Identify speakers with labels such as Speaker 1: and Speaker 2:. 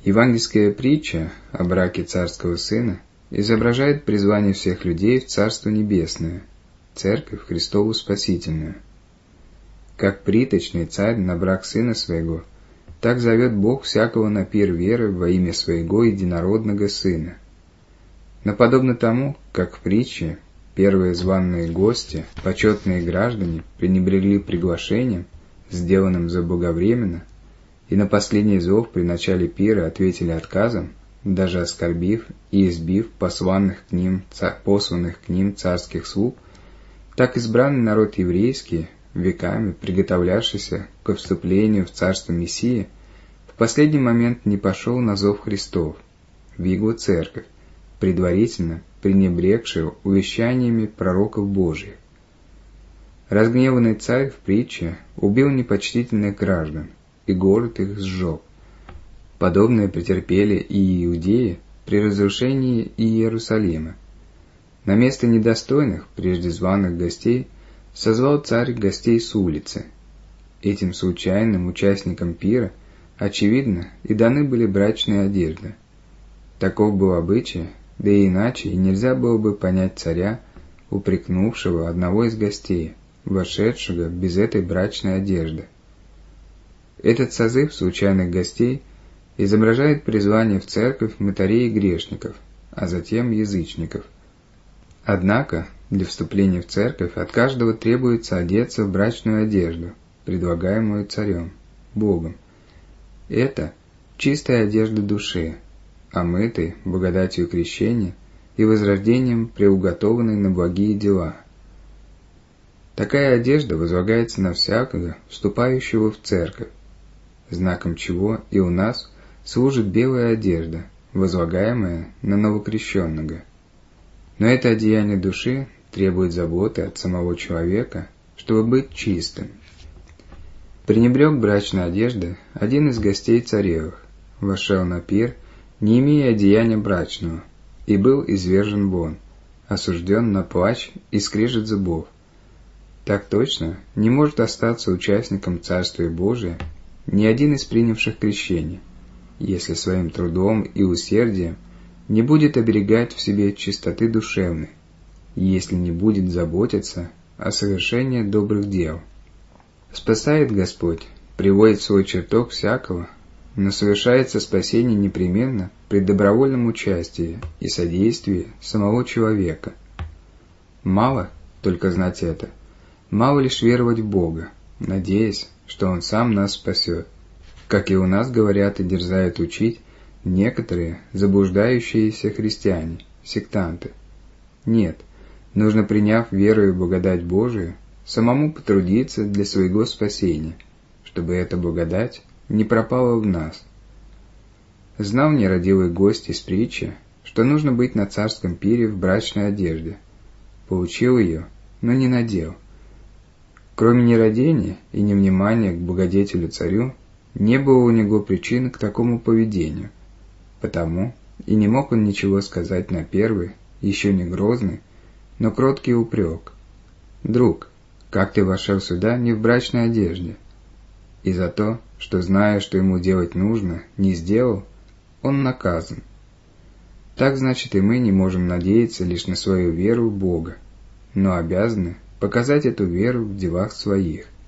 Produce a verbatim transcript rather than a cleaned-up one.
Speaker 1: Евангельская притча о браке царского сына изображает призвание всех людей в Царство Небесное, Церковь Христову Спасительную. Как приточный царь на брак сына своего, так зовет Бог всякого на пир веры во имя своего единородного сына. Но подобно тому, как в притче первые званые гости, почетные граждане, пренебрегли приглашением, сделанным заблаговременно, и на последний зов при начале пира ответили отказом, даже оскорбив и избив посланных к ним, посланных к ним царских слуг, так избранный народ еврейский, веками приготовлявшийся ко вступлению в царство Мессии, в последний момент не пошел на зов Христов, в Его церковь, предварительно пренебрегшую увещаниями пророков Божьих. Разгневанный царь в притче убил непочтительных граждан, и город их сжег. Подобное претерпели и иудеи при разрушении Иерусалима. На место недостойных, прежде званых гостей, созвал царь гостей с улицы. Этим случайным участникам пира, очевидно, и даны были брачные одежды. Таков был обычай, да и иначе и нельзя было бы понять царя, упрекнувшего одного из гостей, вошедшего без этой брачной одежды. Этот созыв случайных гостей изображает призвание в церковь мытарей и грешников, а затем язычников. Однако, для вступления в церковь от каждого требуется одеться в брачную одежду, предлагаемую царем, Богом. Это чистая одежда души, омытой благодатью крещения и возрождением приуготованной на благие дела. Такая одежда возлагается на всякого, вступающего в церковь, знаком чего и у нас служит белая одежда, возлагаемая на новокрещенного. Но это одеяние души требует заботы от самого человека, чтобы быть чистым. Пренебрег брачной одежды один из гостей царевых, вошел на пир, не имея одеяния брачного, и был извержен вон, осужден на плач и скрежет зубов. Так точно не может остаться участником Царствия Божия ни один из принявших крещение, если своим трудом и усердием не будет оберегать в себе чистоты душевной, если не будет заботиться о совершении добрых дел. Спасает Господь, приводит в свой чертог всякого, но совершается спасение непременно при добровольном участии и содействии самого человека. Мало только знать это, мало лишь веровать в Бога, надеясь, что Он сам нас спасет, как и у нас говорят и дерзают учить некоторые заблуждающиеся христиане, сектанты. Нет, нужно, приняв веру и благодать Божию, самому потрудиться для своего спасения, чтобы эта благодать не пропала в нас. Знал нерадивый гость из притчи, что нужно быть на царском пире в брачной одежде. Получил ее, но не надел. Кроме нерадения и невнимания к благодетелю царю, не было у него причины к такому поведению, потому и не мог он ничего сказать на первый, еще не грозный, но кроткий упрек. «Друг, как ты вошел сюда не в брачной одежде?» И за то, что, зная, что ему делать нужно, не сделал, он наказан. Так, значит, и мы не можем надеяться лишь на свою веру в Бога, но обязаны показать эту веру в делах своих.